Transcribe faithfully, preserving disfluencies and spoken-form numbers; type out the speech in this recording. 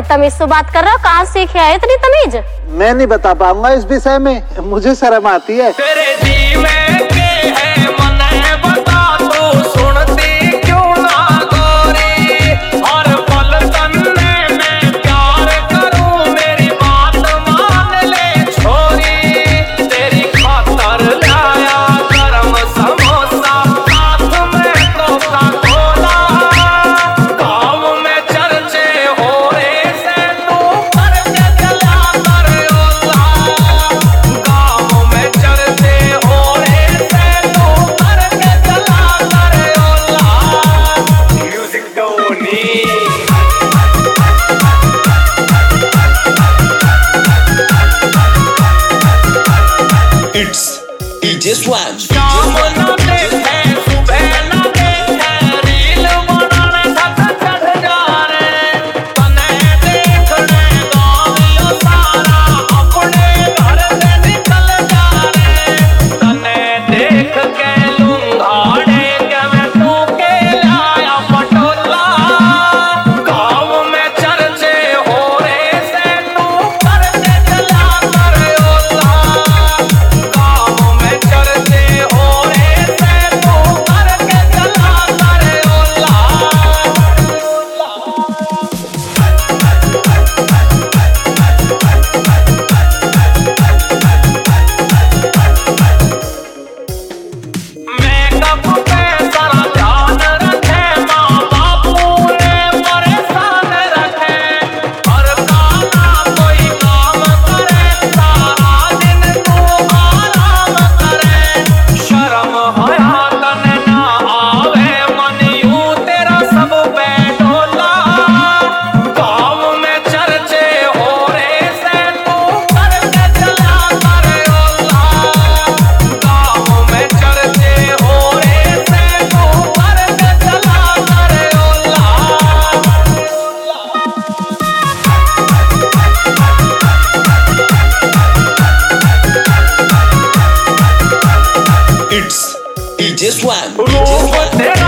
बदतमीज से बात कर रहे हो, कहाँ सीखे आए इतनी तमीज? मैं नहीं बता पाऊंगा इस विषय में, मुझे शर्म आती है। तेरे जी में के है मन है बता तू सुनती क्यों ना गोरी, और पल तन्ने में प्यार करूं मेरी बात मान ले छोरी, तेरी खातर लाया गरम समोसा साथ में कोका कोला, गाँव में चर्चे हो रहे से तू करके चला कर ओला, गाँव में चर्चे हो रहे से तू करके चला कर ओला। म्यूजिक टोनी It's D J Swam. शाम ना देखे सुबह ना देखे रील बनाने थक चढ़ जा रे, तने देखने गाँव सारा अपने घर से निकल जा रे, तने देख के लूंघाड़े के मैं तू के लाया पटोला, गाँव में चर्चे हो रहे से तू करके चला कर ओला, गाँव में चर्चे हो रहे से तू करके चला कर ओला। मेकअप पे सारा ध्यान रखे, माँ बापू ने परेशान रखे, हर गाना कोई काम करे, सारा दिन तू आराम करे, शर्म हया तने ना आवे मन यूं तेरा सब पे डोला, गाँव में चर्चे हो रहे से तू करके चला कर ओला, गाँव में चर्चे हो रहे से तू करके चला कर ओला। It's D J Swam. रूप तेरा